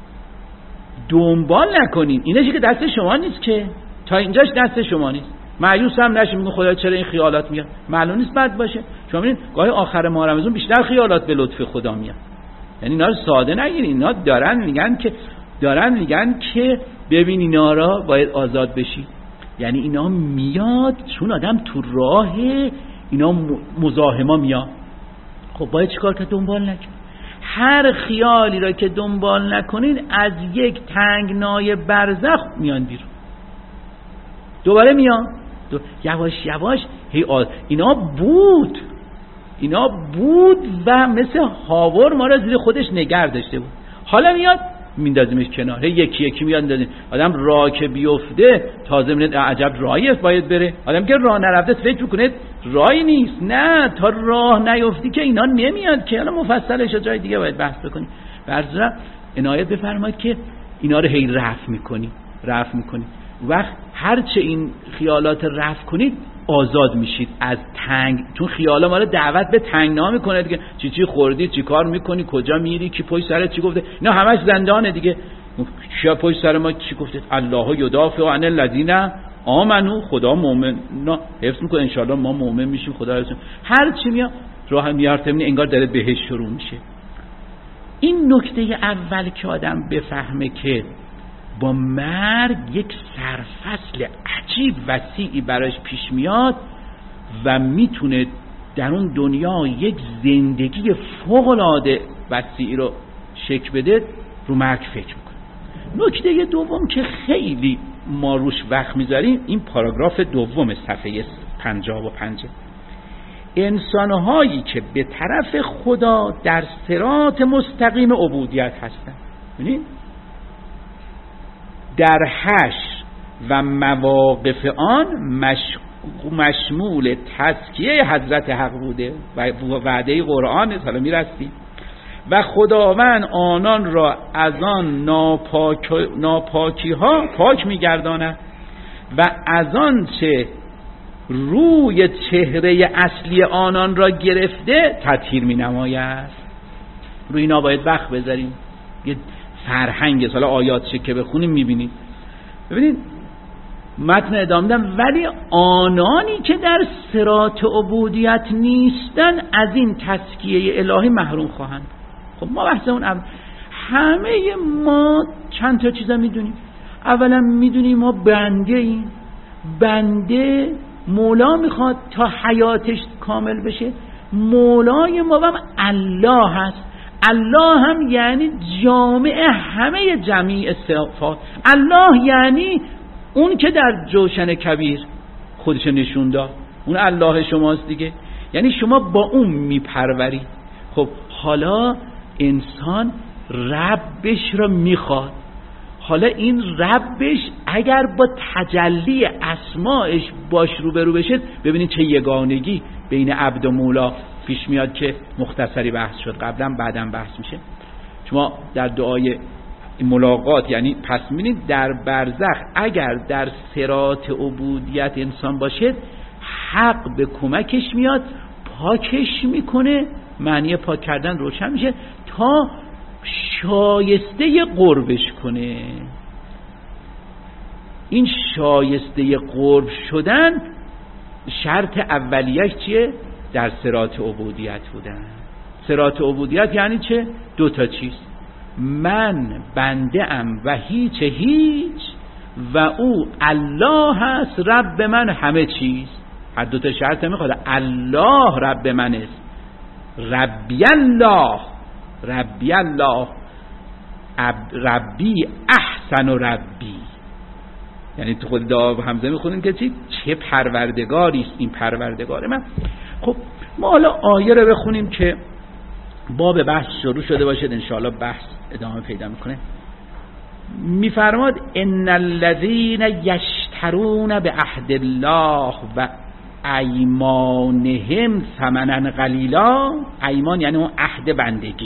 دنبال نکنید. اینه چی که دست شما نیست که، تا اینجاش دست شما نیست. مایوس هم نشید میگه خدا چرا این خیالات میاد، معلوم نیست بد باشه. شما ببینید گاهی آخر ماه رمضان بیشتر خیالات به لطف خدا میاد. یعنی اینا رو ساده نگیرید، اینا دارن میگن که دارن میگن که ببین اینا را باید آزاد بشی. یعنی اینا میاد چون آدم تو راه اینا مزاحما میاد. خب باید چیکار کنید؟ دنبال نکنید. هر خیالی را که دنبال نکنید از یک تنگنای برزخ میان بیرون، دوباره میان دو... یواش یواش هی آز... اینا بود اینا بود و مثل هاور ما را زیر خودش نگر داشته بود. حالا میاد میندازیمش کنار، یکی یکی میاد میندازیم. آدم راه که بیفته تازه میاد عجب راهی باید بره. آدم که راه نرفته فکر میکنه راهی نیست. نه، تا راه نیفتی که اینا نمیاد که. حالا مفصلش جای دیگه باید بحث بکنیم. برزرا عنایت بفرمایید که اینا رو هی رفع میکنی رفع میکنی وقت هرچه این خیالات رفع کنید آزاد میشید از تنگ. چون خیالا ما رو دعوت به تنگنا میکنه دیگه. چی چی خوردی، چی کار میکنی، کجا میری، کی پشت سرت چی گفته، اینا همش زندانه دیگه. کیا پشت سر ما چی گفته؟ الله یدافع عن الذین آمنو، خدا مؤمن حفظ میکنه. انشالله ما مؤمن میشیم، خدا حفظ. هر چی میاد راه میارتمنی انگار داره بهش شروع میشه. این نکته اول که آدم بفهمه که با مرگ یک سرفصل عجیب وسیعی براش پیش میاد و میتونه در اون دنیا یک زندگی فوق‌العاده وسیعی رو شکل بده، رو مرگ فکر میکنه. نکته دوم که خیلی ما روش وقت میذاریم این پاراگراف دوم صفحه پنجاه و پنج. انسانهایی که به طرف خدا در صراط مستقیم عبودیت هستند. ببینید در حشر و مواقف آن مش... مشمول تزکیه حضرت حق بوده و وعده قرآن. حالا میرسیم و خداوند آنان را از آن ناپاک... ناپاکی ها پاک میگرداند و از آن چه روی چهره اصلی آنان را گرفته تطهیر می نماید. روی اینا باید وقت بذاریم. یه فرهنگ حالا آیات چه که بخونیم میبینید. ببینید متن ادامه دادم ولی آنانی که در صراط عبودیت نیستن از این تزکیه الهی محروم خواهند. خب ما بحثمون ام همه ما چند تا چیزا میدونیم. اولا میدونیم ما بنده ایم، بنده مولا میخواد تا حیاتش کامل بشه. مولای ما هم الله هست. الله هم یعنی جامع همه جمیع صفات. الله یعنی اون که در جوشن کبیر خودش نشون داد، اون الله شماست دیگه. یعنی شما با اون میپروری. خب حالا انسان ربش رو میخواد. حالا این ربش اگر با تجلی اسمائش باش روبرو بشه، ببینید چه یگانگی بین عبد و مولا پیش میاد که مختصری بحث شد قبلا، بعدم بحث میشه. شما در دعای ملاقات یعنی پس میبینید در برزخ اگر در صراط عبودیت انسان باشه، حق به کمکش میاد، پاکش میکنه. معنی پاک کردن روشن میشه تا شایسته قربش کنه. این شایسته قرب شدن شرط اولیش چیه؟ در صراط عبودیت بودن. صراط عبودیت یعنی چه؟ دو تا چیز: من بنده ام و هیچ هیچ، و او الله هست رب من همه چیز. هر دو تا شرط میخواد. الله رب من است، ربی الله، ربی الله، ربی احسن و ربی. یعنی تو خود دعا همزه میخونیم که چی؟ چه پروردگاری است این پروردگار من. خب ما حالا آیه رو بخونیم که باب بحث شروع شده باشد، انشاءالله بحث ادامه پیدا میکنه. میفرماد ان الذین یشترون بعهد الله و ایمانهم ثمنا قلیلا. ایمان یعنی اون عهد بندگی.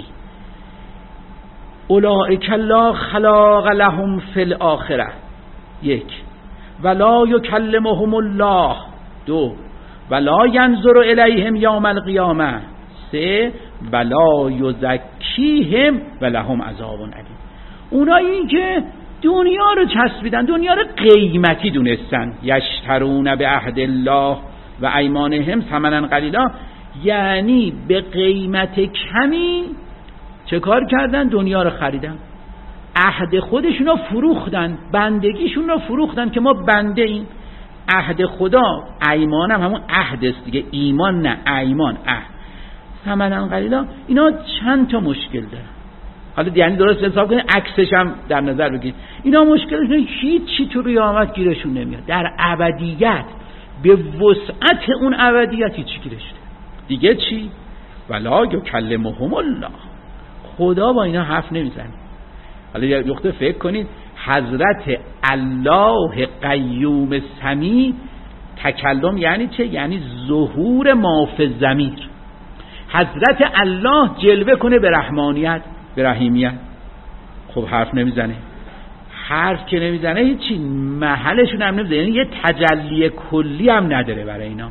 اولئک لا خلاق لهم فی الاخره، یک. ولا یکلمهم الله، دو. ولا ینظر الیهم یوم القیامه، سه. ولا یزکیهم ولهم عذاب علیم. اونایی که دنیا رو چسبیدن، دنیا رو قیمتی دونستن. یشترون به عهد الله و ایمانهم ثمنا قلیلا، یعنی به قیمت کمی چه کار کردن؟ دنیا رو خریدن، عهد خودشون رو فروختن، بندگیشون رو فروختن که ما بنده ایم. عهد خدا، ایمان هم همون عهد است دیگه، ایمان نه، ایمان عهد. ثمنا قلیلا، اینا چند تا مشکل دارن. حالا یعنی درست حساب کنید، عکسش هم در نظر بگیرید. اینا مشکلشون هیچ چی تو قیامت گیرشون نمیاد. در ابدیت به وسعت اون ابدیت هیچ گیرش دیگه چی؟ ولا یکلمهم الله، خدا با اینا حرف نمیزنه. حالا یه نقطه فکر کنید، حضرت الله قیوم سمی، تکلم یعنی چه؟ یعنی ظهور ما فی الضمیر. حضرت الله جلوه کنه به رحمانیت، به رحیمیت، خب حرف نمیزنه. حرف که نمیزنه هیچی، محلشون هم نمیزنه، یعنی یه تجلی کلی هم نداره برای اینا.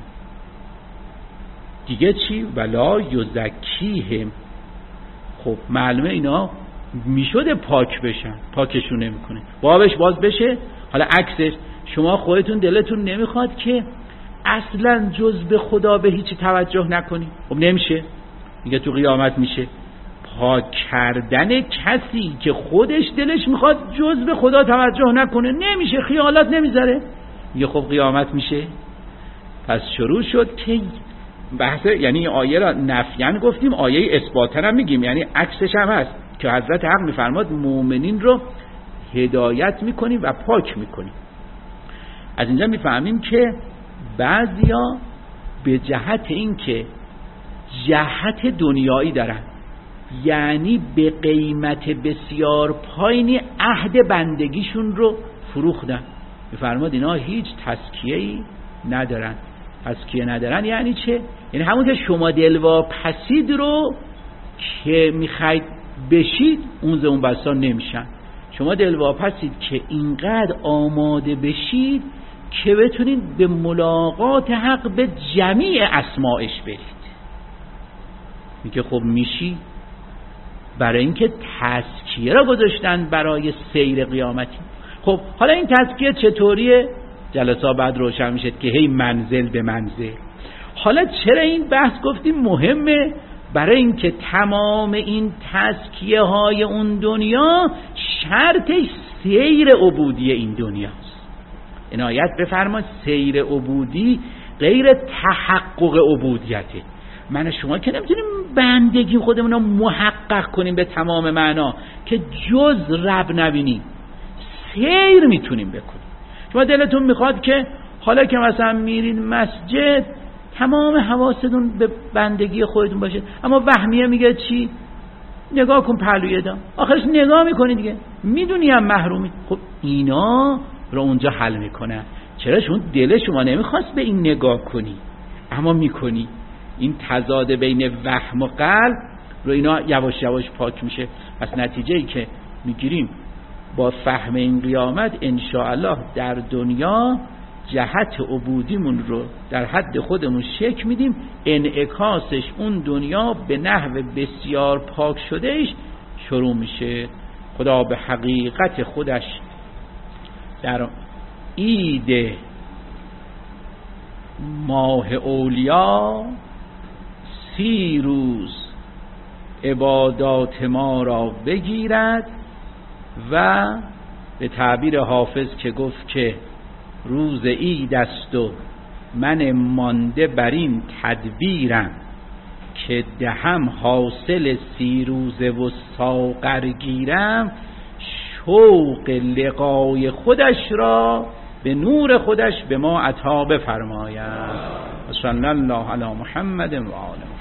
دیگه چی؟ ولا یزکیهم، خب معلومه اینا میشده پاک بشن، پاکشون نمیکنه. بابش باز بشه. حالا عکسش، شما خودتون دلتون نمیخواد که اصلا جز به خدا به هیچی توجه نکنی؟ خب نمیشه دیگه. تو قیامت میشه پاک کردن کسی که خودش دلش میخواد جز به خدا توجه نکنه، نمیشه، خیالات نمیذاره دیگه. خب قیامت میشه. پس شروع شد که بحث، یعنی آیه را نفیان گفتیم، آیه اثباتن هم میگیم، یعنی عکسش هم هست که حضرت حق میفرماد مؤمنین رو هدایت میکنیم و پاک میکنیم. از اینجا میفهمیم که بعضیا به جهت این که جهت دنیایی دارن، یعنی به قیمت بسیار پایینی عهد بندگیشون رو فروختن. میفرماد اینا هیچ تزکیه‌ای ندارن. تزکیه ندارن یعنی چه؟ یعنی همون که شما دلواپسید رو که میخواید بشید، اون ز اون بسا نمیشن. شما دلواپسید که اینقدر آماده بشید که بتونید به ملاقات حق به جمیع اسمائش برید. میگه خب میشی، برای اینکه تزکیه را گذاشتن برای سیر قیامتی. خب حالا این تزکیه چطوریه؟ جلسه بعد روشن میشه که هی منزل به منزل. حالا چرا این بحث گفتیم مهمه؟ برای اینکه تمام این تزکیه های اون دنیا شرطش سیر عبودی این دنیاست. عنایت بفرمایید سیر عبودی غیر تحقق عبودیته. من شما که نمیتونیم بندگی خودمون رو محقق کنیم به تمام معنا که جز رب نبینیم، سیر میتونیم بکنیم. شما دلتون میخواد که حالا که مثلا میرین مسجد تمام حواستون به بندگی خودتون باشه، اما وهمیه میگه چی؟ نگاه کن پهلوی دام، آخرش نگاه میکنی دیگه، میدونی هم محرومی. خب اینا رو اونجا حل میکنن. چرا؟ چون دل شما نمیخواست به این نگاه کنی اما میکنی. این تضاد بین وهم و قلب رو اینا یواش یواش پاک میشه. پس نتیجه ای که میگیریم با فهم این قیامت انشاءالله در دنیا جهت عبودیمون رو در حد خودمون شک میدیم، انعکاسش اون دنیا به نحو بسیار پاک شدهش شروع میشه. خدا به حقیقت خودش در عید ماه اولیا سی روز عبادات ما را بگیرد و به تعبیر حافظ که گفت که روز عید است و من مانده بر این تدبیرم، که دهم حاصل سی روزه و ساغر گیرم، شوق لقای خودش را به نور خودش به ما عطا بفرماید. صلی الله علی محمد و آله.